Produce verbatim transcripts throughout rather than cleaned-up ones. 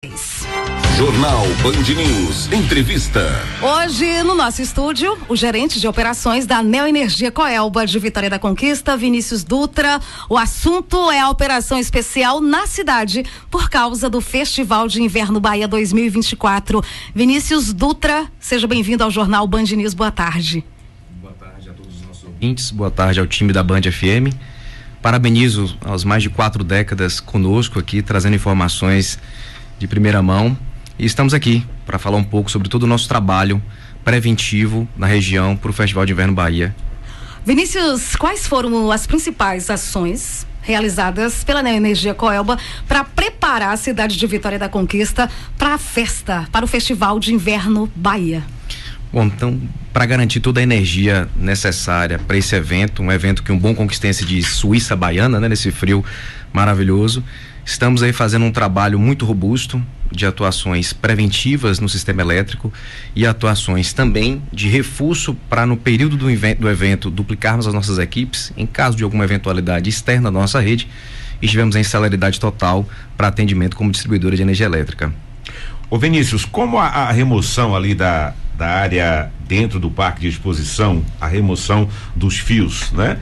Jornal Band News, entrevista. Hoje, no nosso estúdio, o gerente de operações da Neoenergia Coelba de Vitória da Conquista, Vinícius Dutra. O assunto é a operação especial na cidade por causa do Festival de Inverno Bahia dois mil e vinte e quatro. Vinícius Dutra, seja bem-vindo ao Jornal Band News. Boa tarde. Boa tarde a todos os nossos ouvintes, boa tarde ao time da Band F M. Parabenizo aos mais de quatro décadas conosco aqui, trazendo informações de primeira mão. E estamos aqui para falar um pouco sobre todo o nosso trabalho preventivo na região para o Festival de Inverno Bahia. Vinícius, quais foram as principais ações realizadas pela Neoenergia Coelba para preparar a cidade de Vitória da Conquista para a festa, para o Festival de Inverno Bahia? Bom, então, para garantir toda a energia necessária para esse evento, um evento que um bom conquistense de Suíça baiana, né, nesse frio maravilhoso, estamos aí fazendo um trabalho muito robusto de atuações preventivas no sistema elétrico e atuações também de reforço para, no período do, do evento, duplicarmos as nossas equipes em caso de alguma eventualidade externa da nossa rede, e estivemos em celeridade total para atendimento como distribuidora de energia elétrica. Ô Vinícius, como a, a remoção ali da, da área dentro do parque de exposição, a remoção dos fios, né,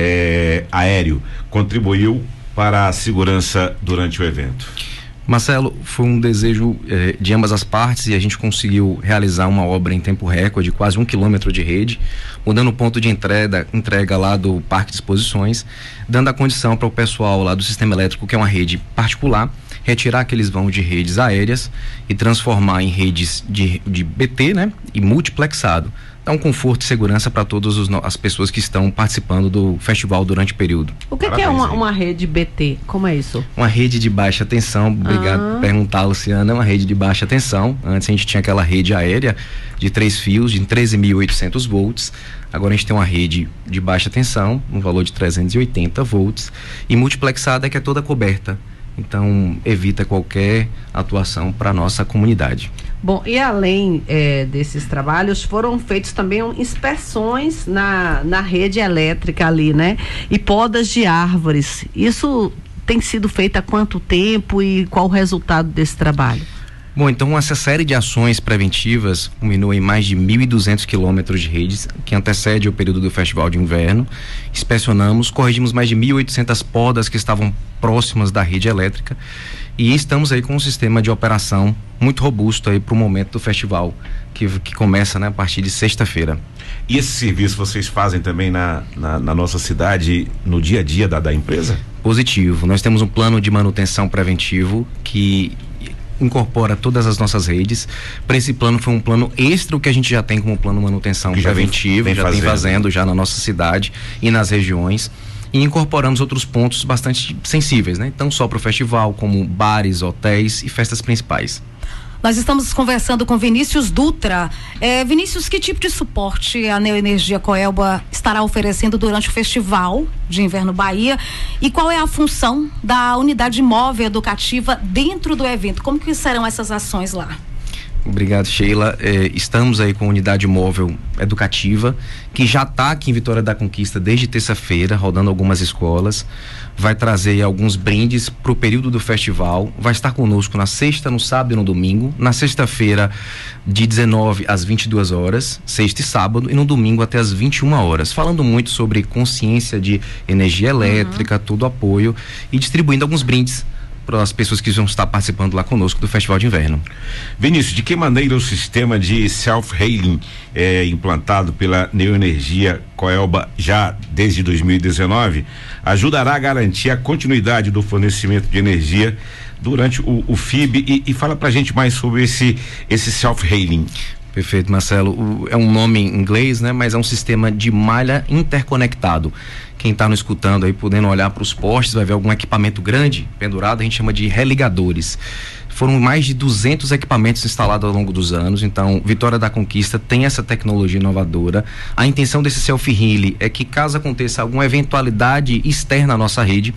é, aéreo, contribuiu para a segurança durante o evento? Marcelo, foi um desejo eh, de ambas as partes e a gente conseguiu realizar uma obra em tempo recorde, quase um quilômetro de rede, mudando o ponto de entrega, entrega lá do parque de exposições, dando a condição para o pessoal lá do sistema elétrico, que é uma rede particular, retirar aqueles vãos de redes aéreas e transformar em redes de, de B T, né, e multiplexado. Dá um conforto e segurança para todas os, as pessoas que estão participando do festival durante o período. O que, que é uma, uma rede B T? Como é isso? Uma rede de baixa tensão. Obrigado ah. por perguntar, Luciana. É uma rede de baixa tensão. Antes a gente tinha aquela rede aérea de três fios de treze mil e oitocentos volts. Agora a gente tem uma rede de baixa tensão, no valor de trezentos e oitenta volts, e multiplexada, que é toda coberta. Então evita qualquer atuação para a nossa comunidade. Bom, e além é, desses trabalhos, foram feitos também inspeções na, na rede elétrica ali, né? E podas de árvores. Isso tem sido feito há quanto tempo e qual o resultado desse trabalho? Bom, então essa série de ações preventivas culminou em mais de mil e duzentos quilômetros de redes, que antecede o período do Festival de Inverno. Inspecionamos, corrigimos mais de mil e oitocentas podas que estavam próximas da rede elétrica e estamos aí com um sistema de operação muito robusto aí para o momento do festival, que, que começa, né, a partir de sexta-feira. E esse serviço vocês fazem também na, na, na nossa cidade, no dia a dia da, da empresa? Positivo. Nós temos um plano de manutenção preventivo que incorpora todas as nossas redes. Para esse plano foi um plano extra o que a gente já tem como plano de manutenção que preventivo, já, vem, vem já fazendo. tem fazendo já na nossa cidade e nas regiões, e incorporamos outros pontos bastante sensíveis, né? Não só para o festival, como bares, hotéis e festas principais. Nós estamos conversando com Vinícius Dutra. É, Vinícius, que tipo de suporte a Neoenergia Coelba estará oferecendo durante o Festival de Inverno Bahia? E qual é a função da unidade móvel educativa dentro do evento? Como que serão essas ações lá? Obrigado, Sheila. Eh, estamos aí com a unidade móvel educativa, que já está aqui em Vitória da Conquista desde terça-feira, rodando algumas escolas. Vai trazer alguns brindes para o período do festival. Vai estar conosco na sexta, no sábado e no domingo. Na sexta-feira, de dezenove às vinte e duas horas, sexta e sábado, e no domingo até às vinte e uma horas. Falando muito sobre consciência de energia elétrica, uhum. todo apoio, e distribuindo alguns brindes para as pessoas que vão estar participando lá conosco do Festival de Inverno. Vinícius, de que maneira o sistema de self-healing é, implantado pela Neoenergia Coelba já desde dois mil e dezenove ajudará a garantir a continuidade do fornecimento de energia durante o, o F I B e, e fala pra gente mais sobre esse, esse self-healing. Perfeito, Marcelo. O, é um nome em inglês, né? Mas é um sistema de malha interconectado. Quem está nos escutando aí, podendo olhar para os postes, vai ver algum equipamento grande pendurado, a gente chama de religadores. Foram mais de duzentos equipamentos instalados ao longo dos anos, então Vitória da Conquista tem essa tecnologia inovadora. A intenção desse self-healing é que, caso aconteça alguma eventualidade externa à nossa rede,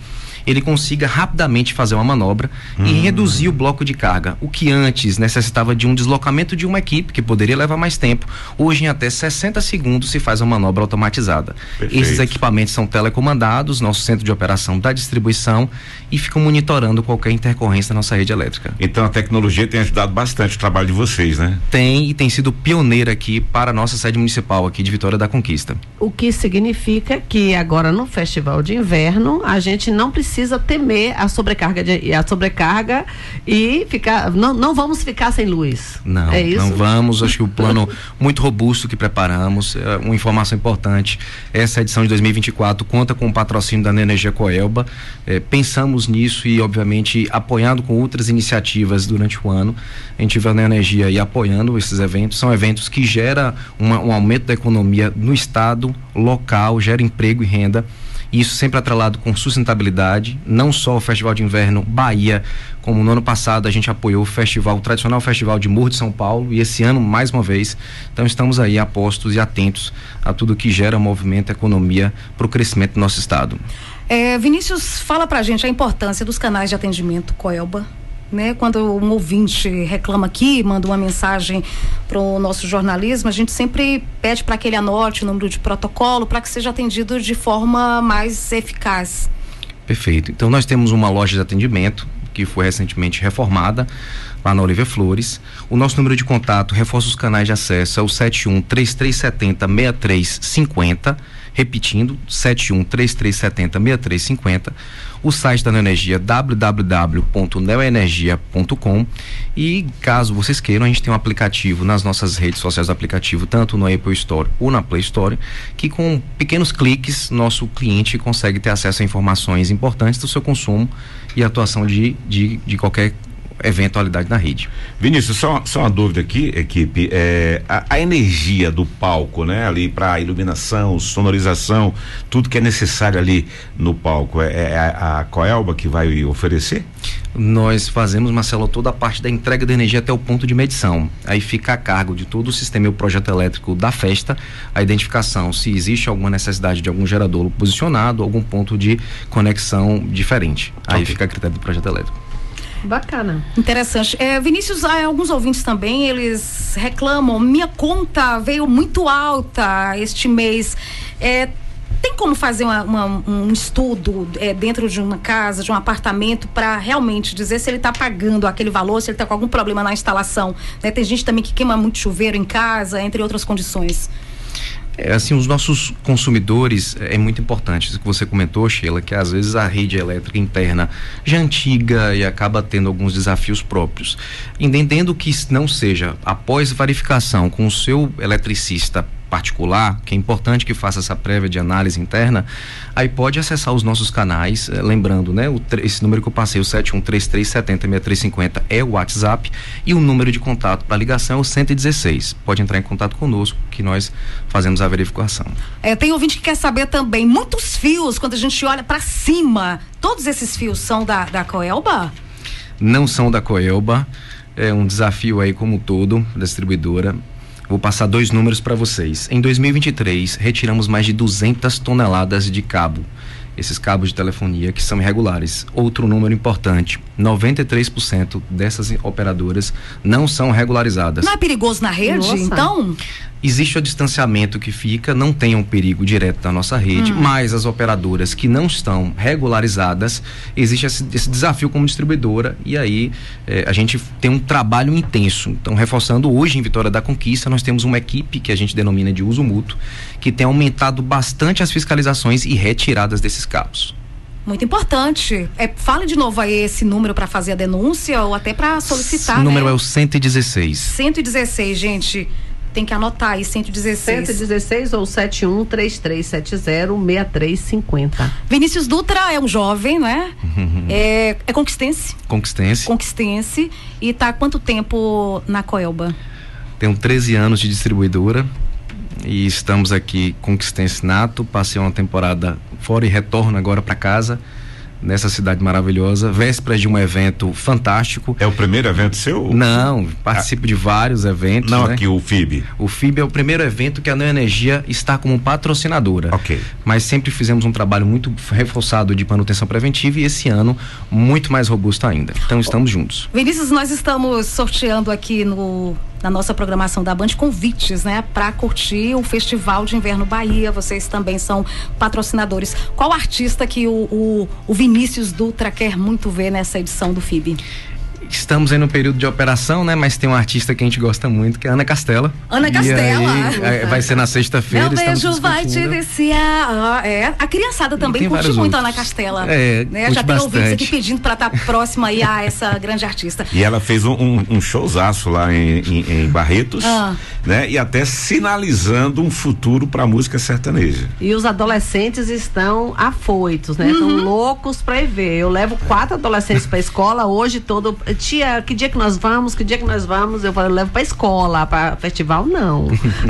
ele consiga rapidamente fazer uma manobra Hum. e reduzir o bloco de carga. O que antes necessitava de um deslocamento de uma equipe, que poderia levar mais tempo, hoje em até sessenta segundos se faz uma manobra automatizada. Perfeito. Esses equipamentos são telecomandados, nosso centro de operação da distribuição, e ficam monitorando qualquer intercorrência na nossa rede elétrica. Então a tecnologia tem ajudado bastante o trabalho de vocês, né? Tem e tem sido pioneira aqui para a nossa sede municipal aqui de Vitória da Conquista. O que significa que agora no Festival de Inverno a gente não precisa temer a sobrecarga de, a sobrecarga e ficar, não, não vamos ficar sem luz. Não, é isso? não vamos. Acho que o plano muito robusto que preparamos, é uma informação importante. Essa edição de dois mil e vinte e quatro conta com o patrocínio da Neoenergia Coelba. É, pensamos nisso e, obviamente, apoiando com outras iniciativas durante o ano. A gente vê a Neoenergia aí apoiando esses eventos. São eventos que geram uma, um aumento da economia no estado, local, gera emprego e renda. E isso sempre atrelado com sustentabilidade, não só o Festival de Inverno Bahia, como no ano passado a gente apoiou o festival, o tradicional Festival de Morro de São Paulo, e esse ano mais uma vez. Então estamos aí apostos e atentos a tudo que gera movimento, economia para o crescimento do nosso estado. É, Vinícius, fala pra gente a importância dos canais de atendimento Coelba. Né? Quando um ouvinte reclama aqui, manda uma mensagem para o nosso jornalismo, a gente sempre pede para que ele anote o número de protocolo para que seja atendido de forma mais eficaz. Perfeito. Então nós temos uma loja de atendimento que foi recentemente reformada lá na Olívia Flores. O nosso número de contato, reforça os canais de acesso, é o sete um, três três sete zero, seis três cinco zero, repetindo, sete um, três três sete zero, seis três cinco zero. O site da Neoenergia, w w w ponto neoenergia ponto com, e caso vocês queiram, a gente tem um aplicativo nas nossas redes sociais do aplicativo, tanto no Apple Store ou na Play Store, que com pequenos cliques, nosso cliente consegue ter acesso a informações importantes do seu consumo e atuação de, de, de qualquer eventualidade na rede. Vinícius, só, só uma dúvida aqui, equipe, é, a, a energia do palco, né, ali para iluminação, sonorização, tudo que é necessário ali no palco, é, é a, a Coelba que vai oferecer? Nós fazemos, Marcelo, toda a parte da entrega de energia até o ponto de medição. Aí fica a cargo de todo o sistema e o projeto elétrico da festa, a identificação se existe alguma necessidade de algum gerador posicionado, algum ponto de conexão diferente. Aí Ok. fica a critério do projeto elétrico. Bacana. Interessante. É, Vinícius, há alguns ouvintes também, eles reclamam, minha conta veio muito alta este mês. É, tem como fazer uma, uma, um estudo é, dentro de uma casa, de um apartamento, para realmente dizer se ele está pagando aquele valor, se ele está com algum problema na instalação? Né? Tem gente também que queima muito chuveiro em casa, entre outras condições. É, assim, os nossos consumidores, é muito importante isso que você comentou, Sheila, que às vezes a rede elétrica interna já é antiga e acaba tendo alguns desafios próprios. Entendendo que não seja, após verificação com o seu eletricista particular, que é importante que faça essa prévia de análise interna, aí pode acessar os nossos canais, eh, lembrando, né, o, esse número que eu passei, o sete um três três sete zero, seis três cinco zero é o WhatsApp, e o número de contato para ligação é o cento e dezesseis. Pode entrar em contato conosco que nós fazemos a verificação. É, tem ouvinte que quer saber também, muitos fios, quando a gente olha para cima, todos esses fios são da, da Coelba? Não são da Coelba, é um desafio aí como um todo, da distribuidora. Vou passar dois números para vocês. Em dois mil e vinte e três, retiramos mais de duzentas toneladas de cabo. Esses cabos de telefonia que são irregulares. Outro número importante, noventa e três por cento dessas operadoras não são regularizadas. Não é perigoso na rede, Nossa. então? Existe o distanciamento que fica, não tem um perigo direto da nossa rede, Hum. mas as operadoras que não estão regularizadas, existe esse, esse desafio como distribuidora, e aí eh, a gente tem um trabalho intenso. Então, reforçando, hoje em Vitória da Conquista, nós temos uma equipe que a gente denomina de uso mútuo, que tem aumentado bastante as fiscalizações e retiradas desses cabos. Muito importante. É, fale de novo aí esse número para fazer a denúncia ou até para solicitar. O número né? é o cento e dezesseis. cento e dezesseis, gente. Tem que anotar aí, cento e dezesseis. cento e dezesseis ou sete um três três sete zero, seis três cinco zero. Vinícius Dutra é um jovem, né? é, é conquistense. Conquistense. Conquistense. E tá há quanto tempo na Coelba? Tenho treze anos de distribuidora e estamos aqui conquistense nato. Passei uma temporada fora e retorno agora para casa. nessa cidade maravilhosa, vésperas de um evento fantástico. É o primeiro evento seu? Não, participo ah. de vários eventos. Não, né? Aqui o F I B. O F I B é o primeiro evento que a Neo Energia está como patrocinadora. Ok. Mas sempre fizemos um trabalho muito reforçado de manutenção preventiva e esse ano muito mais robusto ainda. Então estamos juntos. Vinícius, nós estamos sorteando aqui no na nossa programação da Band convites, né, para curtir o Festival de Inverno Bahia. Vocês também são patrocinadores. Qual artista que o, o, o Vinícius Dutra quer muito ver nessa edição do F I B? Estamos aí no período de operação, né? Mas tem uma artista que a gente gosta muito, que é a Ana Castela. Ana Castela. Aí, vai ser na sexta-feira. Meu beijo vai te viciar. Ah, é. A criançada também curte muito outros. A Ana Castela. É, né? Já tem ouvintes aqui pedindo para estar tá próxima aí a essa grande artista. E ela fez um, um, um showzaço lá em, em, em Barretos, ah. né? E até sinalizando um futuro para a música sertaneja. E os adolescentes estão afoitos, né? Estão uhum. loucos para ir ver. Eu levo quatro adolescentes para a escola hoje todo. Tia, que dia que nós vamos? Que dia que nós vamos? Eu falo, eu levo pra escola, pra festival não.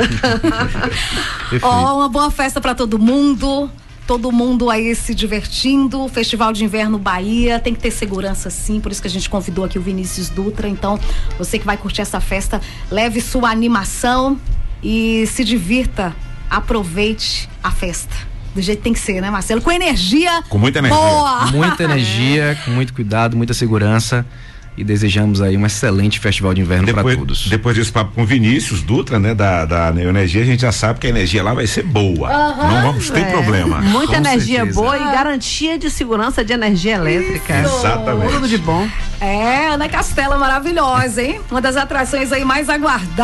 Ó, oh, uma boa festa pra todo mundo. Todo mundo aí se divertindo. Festival de Inverno Bahia, tem que ter segurança sim, por isso que a gente convidou aqui o Vinícius Dutra. Então, você que vai curtir essa festa, leve sua animação e se divirta, aproveite a festa. Do jeito que tem que ser, né, Marcelo? Com energia. Com muita energia. Boa. Muita energia, com muito cuidado, muita segurança. E desejamos aí um excelente festival de inverno para todos. Depois desse papo com Vinícius Dutra, né, da, da Neo Energia, a gente já sabe que a energia lá vai ser boa. Uhum, não vamos ter é. problema. Muita com energia certeza. boa e garantia de segurança de energia elétrica. Isso. Exatamente. Tudo de bom. É, Ana Castela maravilhosa, hein? Uma das atrações aí mais aguardadas.